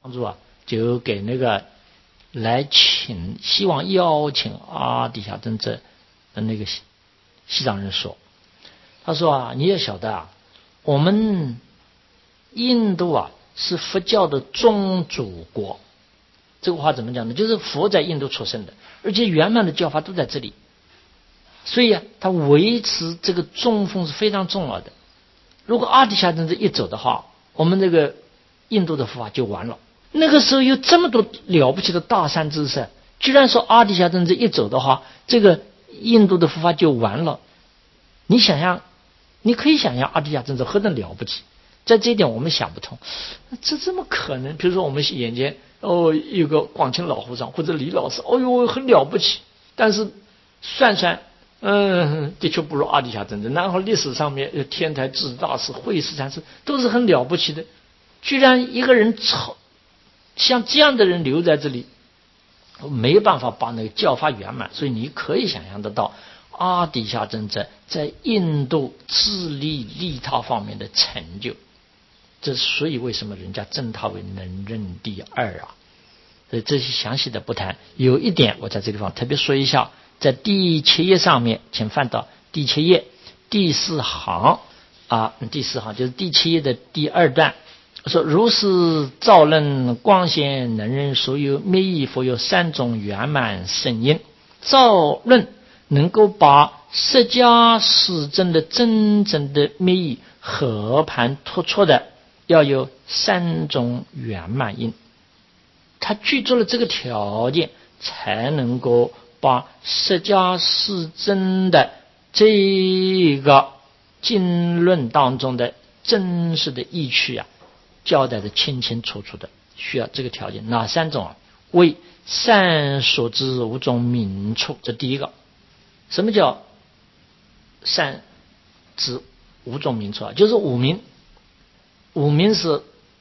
帮助啊，就给那个希望邀请阿底峡尊者的那个西藏人说，他说啊，你也晓得啊，我们印度啊是佛教的宗主国。这个话怎么讲呢？就是佛在印度出生的，而且圆满的教法都在这里，所以啊，他维持这个中风是非常重要的。如果阿底峡尊者一走的话，我们这个印度的佛法就完了。那个时候有这么多了不起的大善知识，居然说阿底峡尊者一走的话，这个印度的佛法就完了。你想想，你可以想象阿底峡尊者何等了不起，在这一点我们想不通，这么可能？比如说我们眼前有个广清老和尚或者李老师，很了不起，但是算算，的确不如阿底峡尊者。然后历史上面有天台智大师、慧思禅师都是很了不起的，居然一个人像这样的人留在这里，没办法把那个教法圆满。所以你可以想象得到阿底峡尊者在印度自利利他方面的成就。所以为什么人家称他为能任第二啊？所以这些详细的不谈。有一点我在这个地方特别说一下，在第7页上面，请翻到第7页第4行啊，第4行就是第7页的第2段，说如是照论光显能任所有灭意佛有3种圆满圣因。照论能够把释迦世尊的真正的灭意和盘托出的，要有3种圆满因，他具足了这个条件，才能够把释迦世尊的这个经论当中的真实的意趣啊，交代的清清楚楚的。需要这个条件，哪3种啊？为善所知5种名处，这第一个。什么叫善知5种名处啊？就是5名。5名是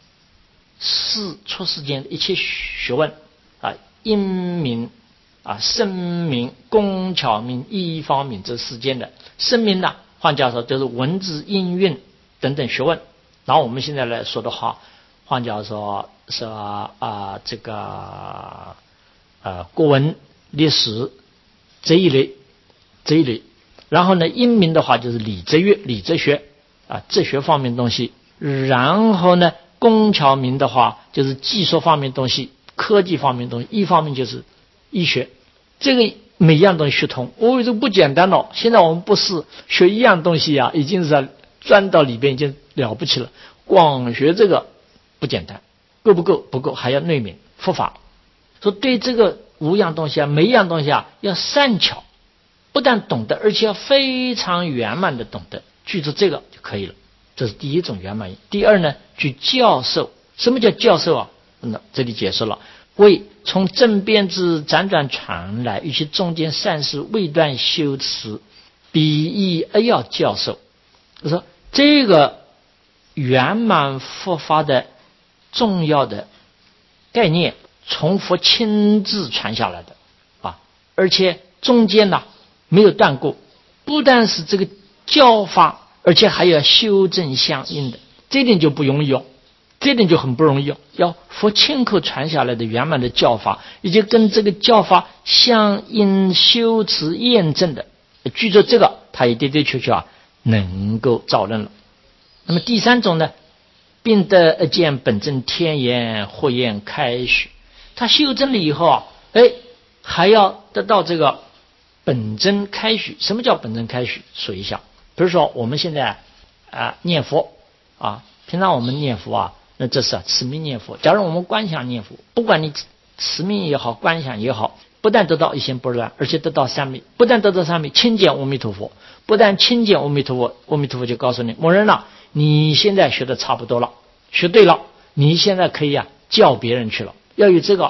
出世间的一切学问啊，因名啊、声名、工巧名、义方名，这世间的声名呢，换句话说就是文字、音韵等等学问。然后我们现在来说的话，换句话说是这个国文、历史这一类。然后呢，音名的话就是理哲乐、理哲学啊，哲学方面的东西。然后呢，工巧名的话就是技术方面的东西、科技方面的东西，一方面就是医学。这个每样东西学通，这不简单了。现在我们不是学一样东西啊，已经是钻到里边，已经了不起了。光学这个不简单，够不够？不够，还要内明佛法。说对这个5样东西啊，每一样东西啊要善巧，不但懂得，而且要非常圆满的懂得，记住这个就可以了。这是第一种圆满因。第二呢，去教授。什么叫教授啊？那这里解释了，为从正遍知辗转传来，与其中间善事未断修持，彼亦要教授。就说这个圆满佛法的重要的概念，从佛亲自传下来的啊，而且中间呢没有断过，不但是这个教法，而且还要修正相应的，这点就不容易哦，这点就很不容易哦。要佛亲口传下来的圆满的教法，以及跟这个教法相应修持验证的，据着这个，他也的的确确啊能够照论了。那么第3种呢，并得见本正天眼或眼开许。他修正了以后啊，还要得到这个本真开许。什么叫本真开许？说一下。比如说我们现在念佛啊，平常我们念佛啊，那这是持名念佛。假如我们观想念佛，不管你持名也好，观想也好，不但得到一心不乱，而且得到三昧。不但得到三昧，亲见阿弥陀佛。不但亲见阿弥陀佛，阿弥陀佛就告诉你，某人啊，你现在学的差不多了，学对了，你现在可以教别人去了。要有这个，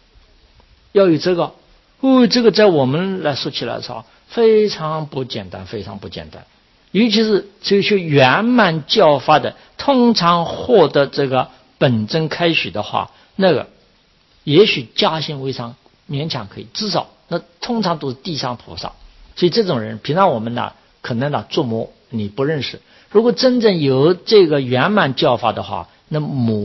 这个在我们来说起来的非常不简单，非常不简单。尤其是追求圆满教法的，通常获得这个本真开许的话，那个也许加行为上勉强可以，至少那通常都是地上菩萨。所以这种人平常我们可能做魔你不认识。如果真正有这个圆满教法的话，那魔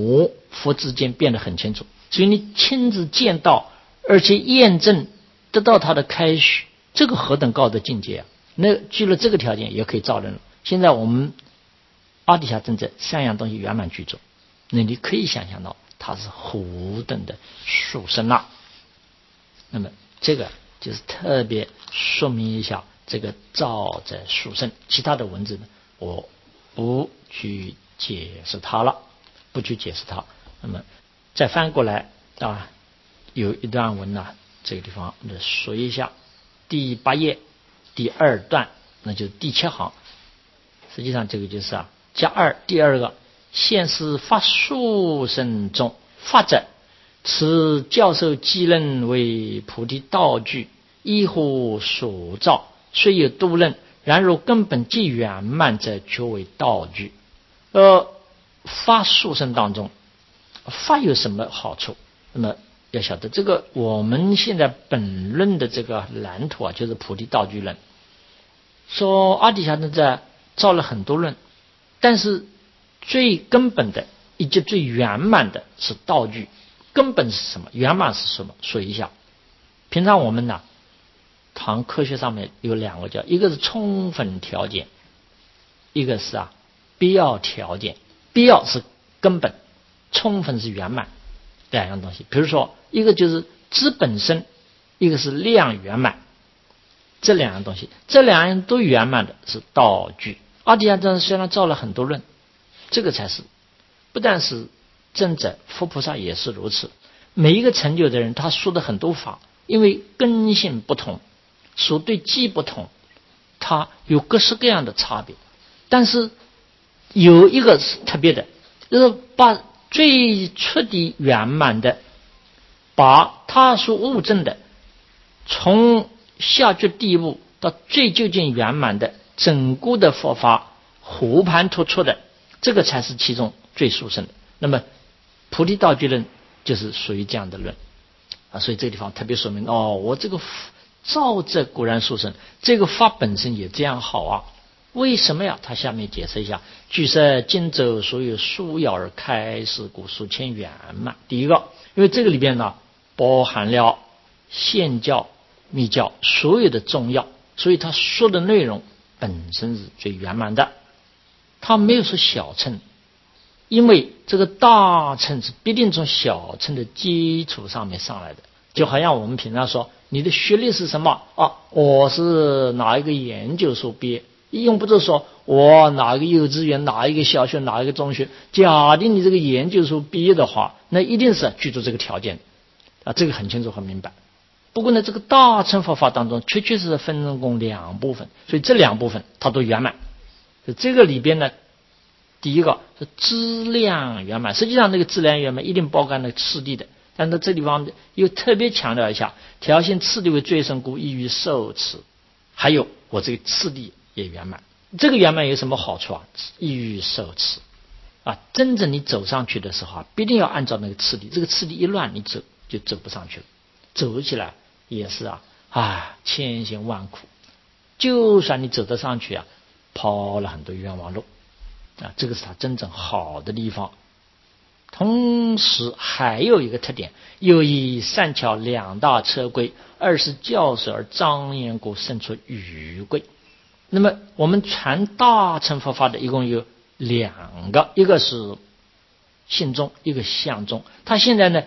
佛之间变得很清楚。所以你亲自见到，而且验证得到他的开许，这个何等高的境界啊！那具了这个条件也可以造人了。现在我们阿底峡真正三样东西圆满具足，那你可以想象到它是何等的殊胜啊！那么这个就是特别说明一下这个造者殊胜，其他的文字呢，我不去解释它了，不去解释它。那么再翻过来啊，有一段文呢，这个地方说一下，第8页第2段，那就是第7行。实际上这个就是加2第2个，现是发殊胜中，发者此教授机任为菩提道具，依乎所造，虽有多任，然如根本既圆满者，却为道具。发殊胜当中，发有什么好处？那么要晓得，这个我们现在本论的这个蓝图就是菩提道具论。说阿底峡呢在造了很多论，但是最根本的以及最圆满的是道具。根本是什么？圆满是什么？说一下。平常我们谈科学上面有2个一个是充分条件，一个是必要条件。必要是根本，充分是圆满，两样东西。比如说一个就是知本身，一个是量圆满，这2样东西，这2样都圆满的是道具。阿底峡虽然造了很多论，这个才是不但是真者，佛菩萨也是如此。每一个成就的人，他说的很多法，因为根性不同，所对机不同，他有各式各样的差别。但是有一个是特别的，就是把最彻底圆满的，把他所悟证的，从下觉地步到最究竟圆满的整个的佛法和盘托出的，这个才是其中最殊胜的。那么菩提道具论就是属于这样的论所以这个地方特别说明我这个造者果然殊胜，这个法本身也这样好为什么呀？他下面解释一下，据说经咒所有殊要而开示故，数千圆满。第一个，因为这个里边包含了显教、密教所有的重要，所以他说的内容本身是最圆满的。他没有说小乘，因为这个大乘是必定从小乘的基础上面上来的。就好像我们平常说你的学历是什么我是哪一个研究所毕业，用不着说我哪一个幼稚园，哪一个小学，哪一个中学。假定你这个研究所毕业的话，那一定是具足这个条件这个很清楚很明白。不过呢，这个大乘佛法当中确确实实分成2部分，所以这2部分它都圆满。这个里边呢，第一个是质量圆满，实际上那个质量圆满一定包含了次第的，但是这地方又特别强调一下，调性次第为最胜故，易于受持。还有我这个次第也圆满。这个圆满有什么好处易于受持真正你走上去的时候必定要按照那个次第，这个次第一乱，你就走不上去了，走起来也是千辛万苦。就算你走得上去跑了很多冤枉路这个是它真正好的地方。同时还有一个特点，又以善巧2大车规，二是教授而张严故，生出余贵。那么我们传大乘佛法的一共有2个，一个是信中，一个相中。他现在呢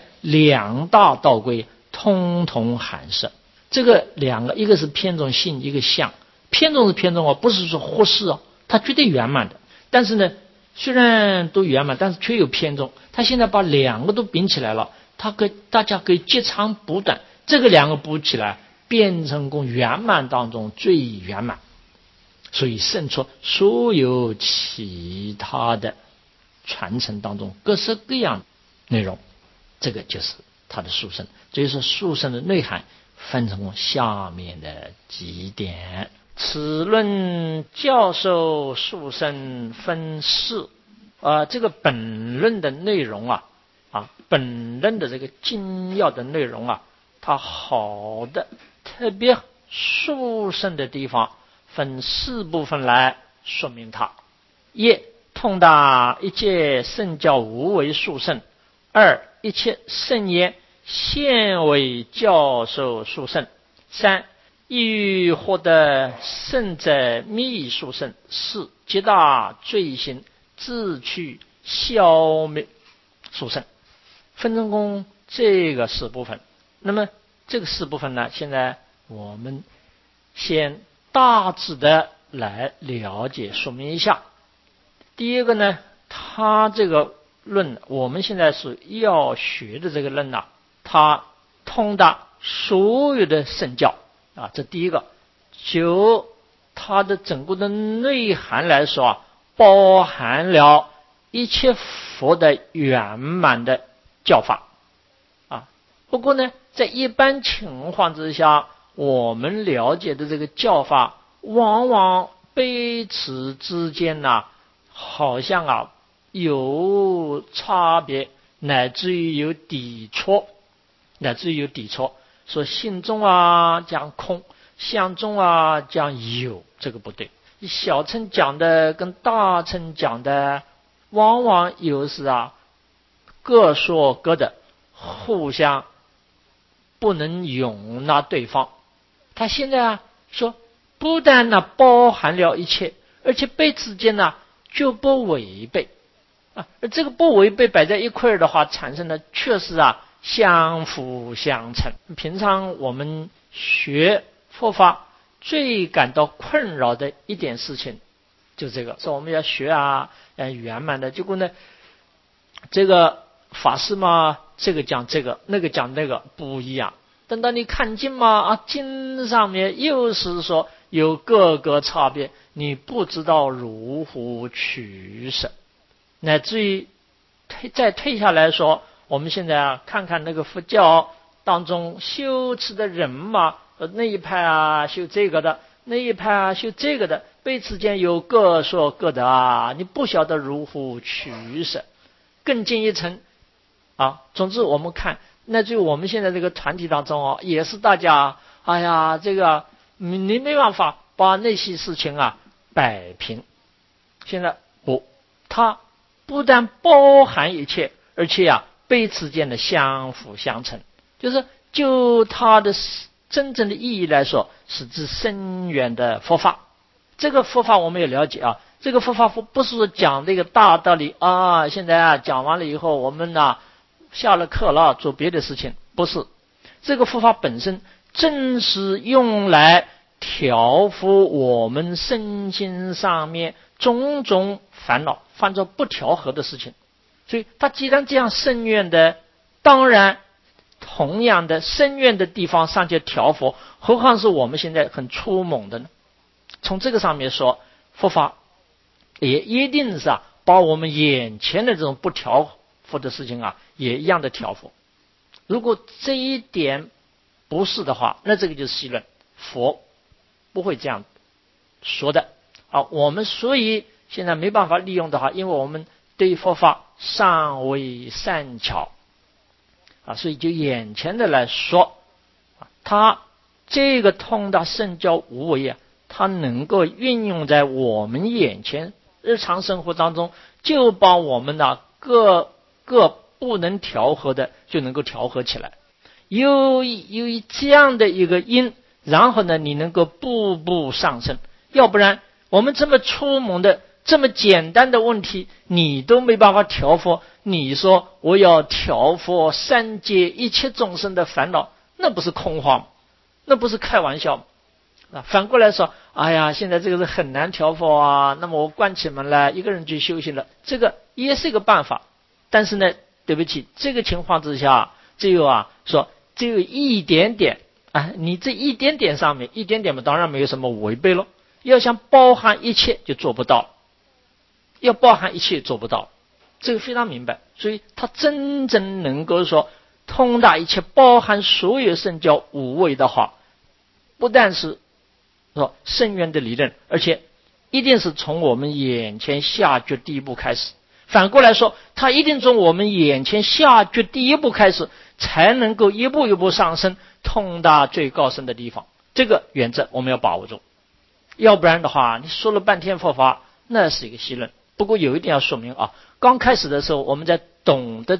2大道规通通含摄。这个2个，一个是偏重信，一个相。偏重是偏重不是说忽视它绝对圆满的。但是呢，虽然都圆满，但是却有偏重。他现在把2个都并起来了，大家可以截长补短，这个2个补起来，变成功圆满当中最圆满。所以胜出所有其他的传承当中各式各样内容，这个就是它的殊胜。这就是殊胜的内涵，分成下面的几点。此论教授殊胜分4这个本论的内容本论的这个精要的内容它好的特别殊胜的地方分4部分来说明它。一，通达一切圣教无为殊胜， 二，一切圣言现为教授殊胜。三，欲获得圣者密殊胜。四，极大罪行自去消灭殊胜。分成功这个四部分，那么这个四部分呢，现在我们先大致的来了解说明一下。第一个呢，他这个论我们现在是要学的这个论啊，它通达所有的圣教啊，这第一个。就它的整个的内涵来说啊，包含了一切佛的圆满的教法啊。不过呢，在一般情况之下，我们了解的这个教法往往彼此之间呢，好像有差别，乃至于有抵触，说心中讲空，相中讲有，这个不对。小乘讲的跟大乘讲的往往有时各说各的，互相不能容纳对方。他现在说不但包含了一切，而且彼此间就不违背而这个不违背摆在一块的话，产生的确实相辅相成。平常我们学佛法最感到困扰的一点事情就这个，说我们要学圆满的，结果呢这个法师嘛，这个讲这个，那个讲那个不一样。等到你看经嘛经上面又是说有各个差别，你不知道如何取舍，乃至于再退下来说，我们现在看看那个佛教当中修持的人嘛，那一派修这个的，那一派修这个的，彼此间有各说各的你不晓得如何取舍。更进一层总之我们看，那就我们现在这个团体当中也是大家这个你没办法把那些事情摆平。现在它不但包含一切，而且彼此间的相辅相成，就它的真正的意义来说，是指深远的佛法。这个佛法我们也了解这个佛法不是讲这个大道理现在讲完了以后我们下了课了做别的事情，不是。这个佛法本身正是用来调伏我们身心上面种种烦恼，犯着不调和的事情。所以他既然这样深远的，当然同样的深远的地方上去调伏，何况是我们现在很粗猛的呢？从这个上面说，佛法也一定是把我们眼前的这种不调伏的事情也一样的调伏。如果这一点不是的话，那这个就是戏论，佛不会这样说的我们所以现在没办法利用的话，因为我们对佛法尚未善巧所以就眼前的来说它这个通达圣教无为它能够运用在我们眼前日常生活当中，就把我们各不能调和的就能够调和起来。由于这样的一个因，然后呢你能够步步上升。要不然我们这么粗猛的这么简单的问题你都没办法调伏，你说我要调伏三界一切众生的烦恼，那不是空话吗？那不是开玩笑吗？反过来说现在这个是很难调伏那么我关起门来一个人去修行了，这个也是一个办法。但是呢对不起，这个情况之下只有说只有一点点你这一点点上面一点点嘛，当然没有什么违背了。要想包含一切就做不到，要包含一切做不到，这个非常明白。所以他真正能够说通达一切，包含所有圣教无畏的话，不但是说深远的理论，而且一定是从我们眼前下决第一步开始。反过来说，他一定从我们眼前下决第一步开始，才能够一步一步上升，通达最高深的地方。这个原则我们要把握住，要不然的话你说了半天佛法，那是一个戏论。不过有一点要说明刚开始的时候我们在懂得这个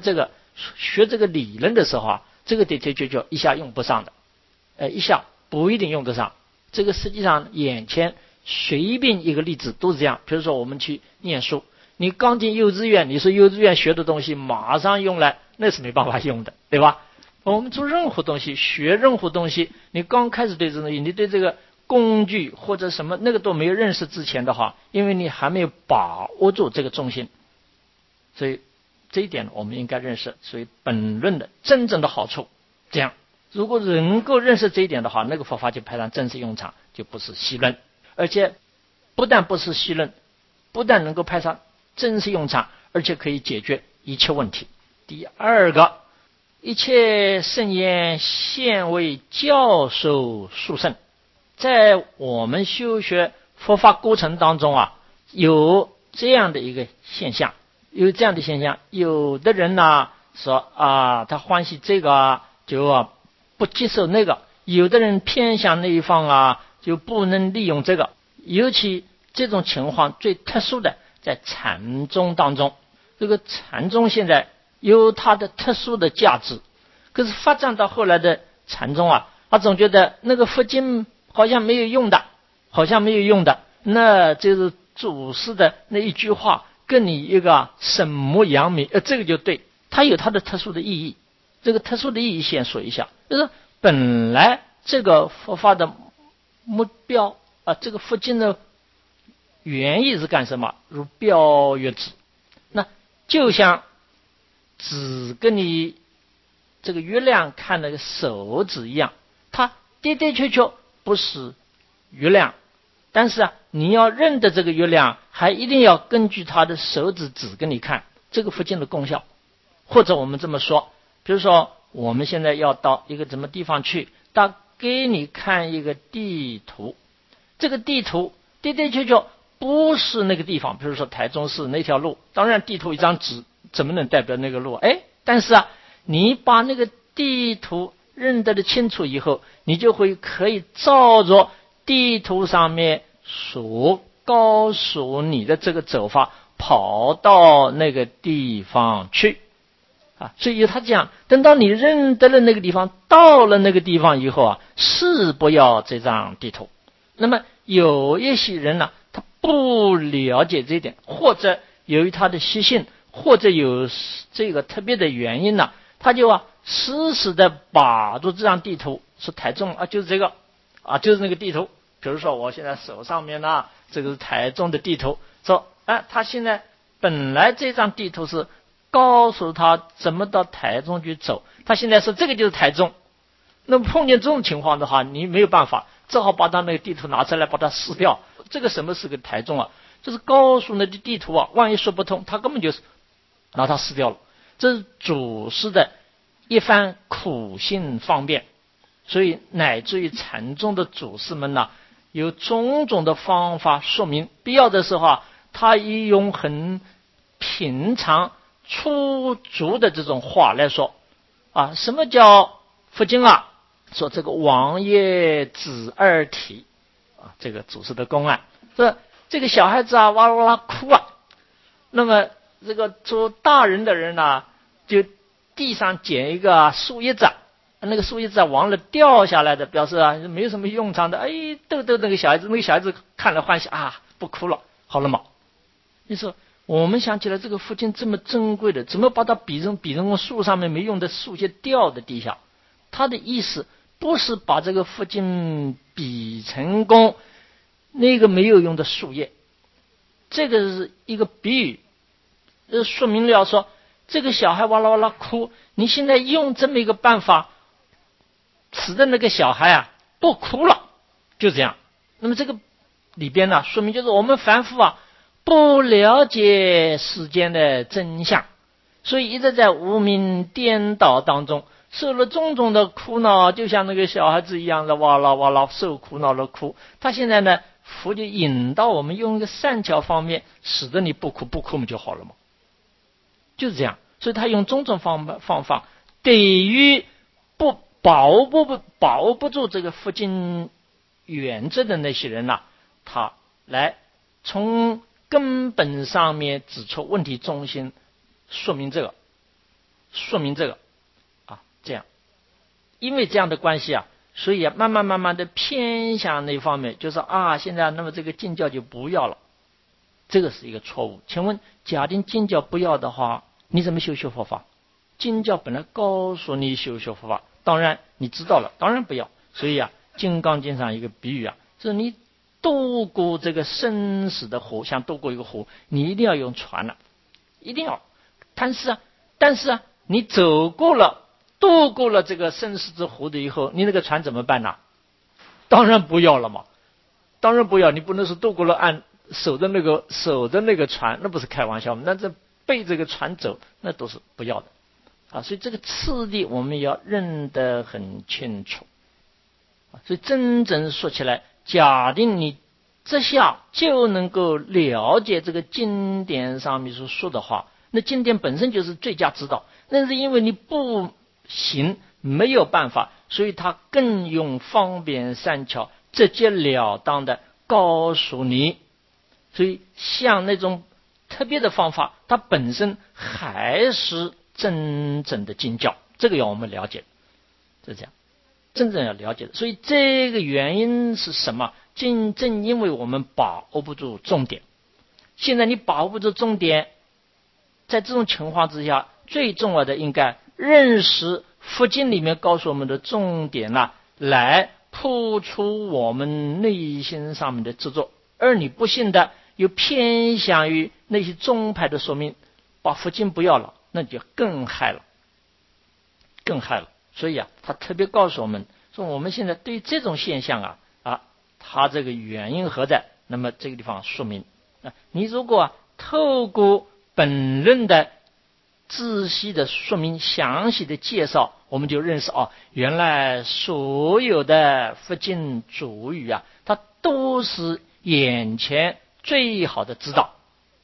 学这个理论的时候啊，这个的确就一下用不上的，一下不一定用得上。这个实际上眼前随便一个例子都是这样。比如说我们去念书，你刚进幼稚园，你说幼稚园学的东西马上用来，那是没办法用的，对吧？我们做任何东西，学任何东西，你刚开始对这东西，你对这个工具或者什么那个都没有认识之前的话，因为你还没有把握住这个中心，所以这一点我们应该认识。所以本论的真正的好处，这样如果能够认识这一点的话，那个佛法就派上正式用场，就不是戏论，而且不但不是戏论，不但能够派上正式用场，而且可以解决一切问题。第二个，一切圣言现为教授殊胜。在我们修学佛法过程当中啊，有这样的一个现象，有的人呢说啊，他欢喜这个啊，就不接受那个；有的人偏向那一方啊，就不能利用这个。尤其这种情况最特殊的在禅宗当中，这个禅宗现在有它的特殊的价值，可是发展到后来的禅宗啊，他总觉得那个佛经好像没有用的，那就是祖师的那一句话跟你一个沈模扬名，这个就对，它有它的特殊的意义。这个特殊的意义先说一下，就是本来这个佛法的目标啊，这个佛经的原意是干什么？如标曰指，那就像指跟你这个月亮看那个手指一样，它的确不是月亮，但是啊，你要认得这个月亮，还一定要根据它的手指指给你看这个佛经的功效。或者我们这么说，比如说我们现在要到一个什么地方去，他给你看一个地图，这个地图的确不是那个地方，比如说台中市那条路，当然地图一张纸怎么能代表那个路？但是啊，你把那个地图认得的清楚以后，你就可以照着地图上面所告诉你的这个走法，跑到那个地方去啊。所以他讲，等到你认得了那个地方，到了那个地方以后啊，是不要这张地图。那么有一些人呢，他不了解这一点，或者由于他的习性，或者有这个特别的原因呢，他就死死的把住这张地图，是台中啊，就是这个啊，就是那个地图。比如说我现在手上面呢，这个是台中的地图，说他现在本来这张地图是告诉他怎么到台中去走，他现在说这个就是台中。那么碰见这种情况的话，你没有办法，只好把他那个地图拿出来把它撕掉。这个什么是个台中啊？就是告诉那个地图啊，万一说不通，他根本就是拿它撕掉了。这是祖师的一番苦心方便，所以乃至于禅宗的祖师们呢，有种种的方法说明，必要的时候他以用很平常粗俗的这种话来说什么叫佛经啊？说这个王爷子二体这个祖师的公案，说这个小孩子哇啦哇啦哭那么这个做大人的人呢，就地上捡一个树叶子，那个树叶子忘了掉下来的，表示没有什么用场的。逗那个小孩子，那个小孩子看了欢喜不哭了，好了嘛。你说我们想起来这个佛经这么珍贵的，怎么把它比成树上面没用的树叶掉在地下？他的意思不是把这个佛经比成功那个没有用的树叶，这个是一个比喻，说明了说这个小孩哇啦哇啦哭，你现在用这么一个办法，使得那个小孩不哭了，就这样。那么这个里边呢，说明就是我们凡夫不了解世间的真相，所以一直在无明颠倒当中受了种种的苦恼，就像那个小孩子一样的哇啦哇啦受苦恼的哭。他现在呢，佛就引导我们用一个善巧方面，使得你不哭我们就好了嘛，就是这样。所以他用种种方法，对于把握不住这个佛经原则的那些人他来从根本上面指出问题中心，说明这个。 说明这个这样，因为这样的关系所以慢慢的偏向那方面，就是现在那么这个禁教就不要了，这个是一个错误。请问，假定禁教不要的话，你怎么修佛法？禁教本来告诉你修佛法，当然你知道了，当然不要。所以金刚经上一个比喻就是你渡过这个生死的湖，像渡过一个湖，你一定要用船了，一定要。但是你渡过了这个生死之湖的以后，你那个船怎么办呢？当然不要了嘛，当然不要。你不能说渡过了岸，守着那个船，那不是开玩笑吗？那这背这个船走，那都是不要的所以这个次第我们要认得很清楚所以真正说起来，假定你这下就能够了解这个经典上面所说的话，那经典本身就是最佳指导。那是因为你不行，没有办法，所以他更用方便善巧直截了当的告诉你。所以像那种特别的方法，它本身还是真正的经教，这个要我们了解，是这样，真正要了解的。所以这个原因是什么？正因为我们把握不住重点。现在你把握不住重点，在这种情况之下，最重要的应该认识佛经里面告诉我们的重点来破除我们内心上面的执着。而你不信的又偏向于那些宗派的说明，把佛经不要了，那就更害了。所以他特别告诉我们说，我们现在对这种现象它这个原因何在？那么这个地方说明你如果透过本论的仔细的说明、详细的介绍，我们就认识原来所有的佛经主语它都是眼前最好的指导。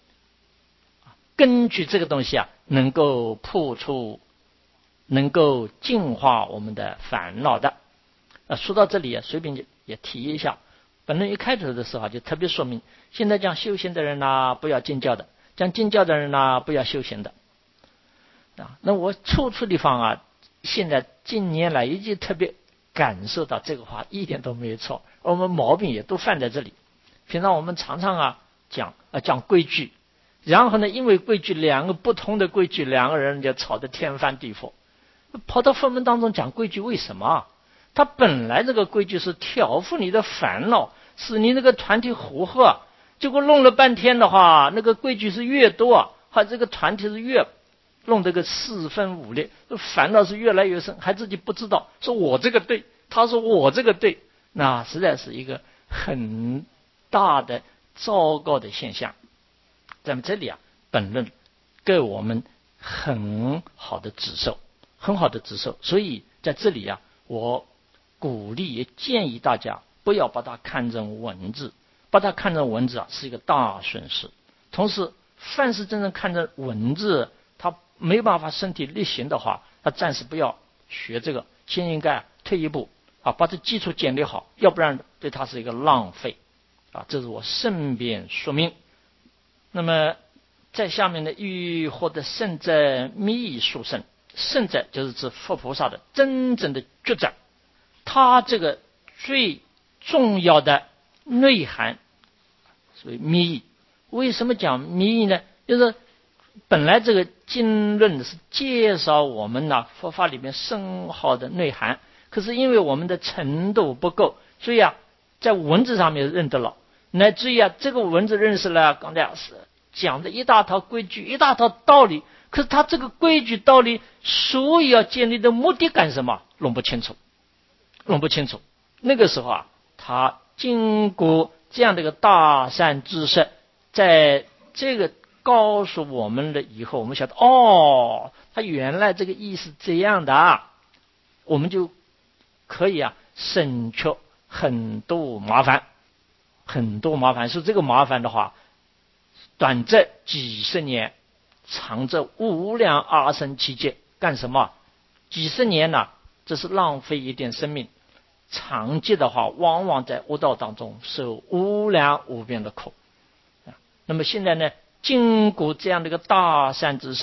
根据这个东西能够破除，能够净化我们的烦恼的。说到这里随便也提一下，本论一开头的时候就特别说明，现在讲修行的人不要禁教的，讲禁教的人不要修行的那我处地方现在近年来已经特别感受到这个话一点都没有错，我们毛病也都犯在这里。平常我们常常讲规矩，然后呢，因为规矩两个不同的规矩，两个人就吵得天翻地覆。跑到佛门当中讲规矩，为什么？他本来这个规矩是调伏你的烦恼，使你那个团体和合，结果弄了半天的话，那个规矩是越多这个团体是越弄这个四分五裂，烦恼是越来越深，还自己不知道，说我这个对，他说我这个对，那实在是一个很大的糟糕的现象。在这里本论给我们很好的指授，所以在这里我鼓励也建议大家不要把它看成文字，把它看成文字是一个大损失。同时凡是真正看成文字，他没办法身体力行的话，他暂时不要学这个，先应该退一步把这基础建立好，要不然对他是一个浪费这是我顺便说明。那么在下面的欲获得圣者密殊胜，圣者就是指佛菩萨的真正的觉者，他这个最重要的内涵，所以密意。为什么讲密意呢？就是本来这个经论是介绍我们佛法里面深奥的内涵，可是因为我们的程度不够，所以在文字上面认得了，乃至于这个文字认识了，刚才是讲的一大套规矩，一大套道理，可是他这个规矩道理所以要建立的目的干什么，弄不清楚。那个时候他经过这样的一个大善知识，在这个告诉我们了以后，我们晓得他原来这个意思这样的我们就可以省却很多麻烦。是这个麻烦的话，短则几十年，长则无量阿僧祇劫。干什么？几十年这是浪费一点生命；长劫的话，往往在悟道当中受无量无边的苦。那么现在呢，经过这样的一个大善知识，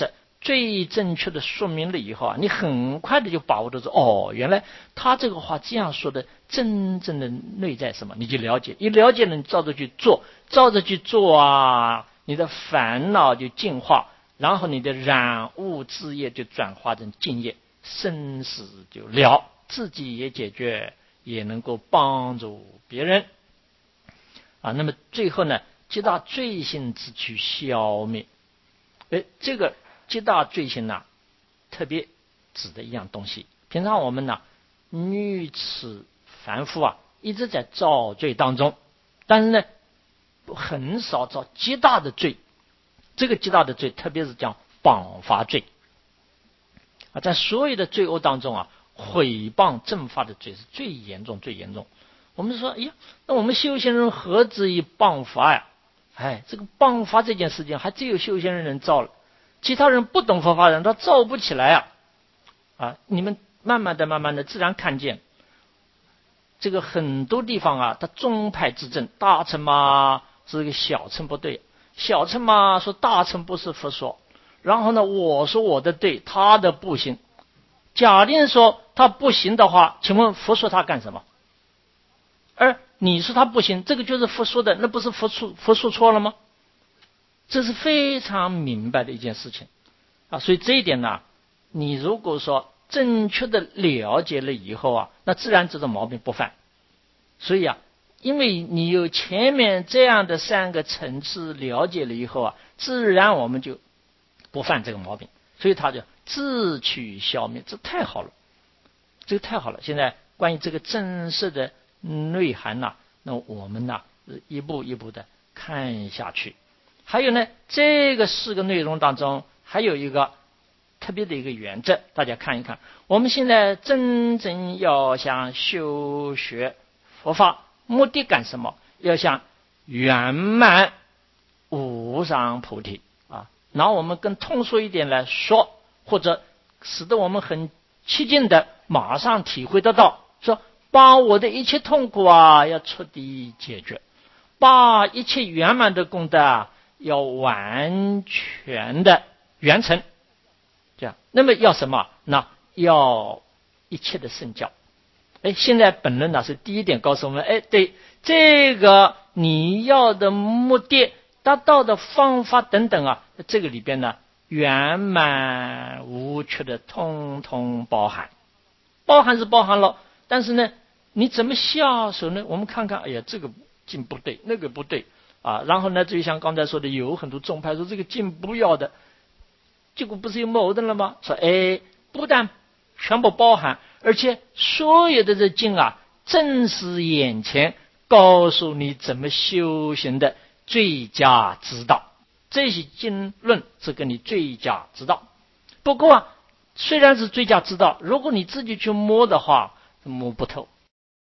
最正确的说明了以后啊，你很快的就把握得住，原来他这个话这样说的真正的内在什么，你就了解。一了解了，你照着去做啊，你的烦恼就净化，然后你的染污之业就转化成净业，生死就了，自己也解决，也能够帮助别人啊。那么最后呢，极大罪行之躯消灭。这个极大罪行呢，特别指的一样东西。平常我们呢，愚痴凡夫啊，一直在造罪当中，但是呢，很少造极大的罪。这个极大的罪，特别是讲谤法罪啊，在所有的罪恶当中啊，毁谤正法的罪是最严重。我们说，那我们修行人何止于谤法呀？这个谤法这件事情，还只有修行人能造了，其他人不懂佛法人，他造不起来你们慢慢的自然看见，这个很多地方啊，他宗派之争，大乘嘛是个小乘不对，小乘嘛说大乘不是佛说，然后呢，我说我的对，他的不行。假定说他不行的话，请问佛说他干什么？而你说他不行，这个就是佛说的，那不是佛说错了吗？这是非常明白的一件事情所以这一点呢，你如果说正确的了解了以后啊，那自然这种毛病不犯。所以因为你有前面这样的3个层次了解了以后自然我们就不犯这个毛病，所以他就自取消灭，这太好了，这个太好了。现在关于这个正式的内涵那我们一步一步的看下去。还有呢，这个4个内容当中还有一个特别的一个原则，大家看一看。我们现在真正要想修学佛法，目的干什么？要想圆满无上菩提然后我们更通俗一点来说，或者使得我们很亲近的马上体会得到，说把我的一切痛苦要彻底解决，把一切圆满的功德要完全的完成，这样。那么要什么？那要一切的圣教。现在本论是第一点告诉我们，对这个你要的目的、达到的方法等等这个里边呢，圆满无缺的通通包含是包含了，但是呢，你怎么下手呢？我们看看，这个经不对，那个不对然后呢，就像刚才说的，有很多宗派说这个经不要的，结果不是有矛盾了吗？说不但全部包含，而且所有的这经正是眼前告诉你怎么修行的最佳之道。这些经论是给你最佳之道。不过虽然是最佳之道，如果你自己去摸的话，摸不透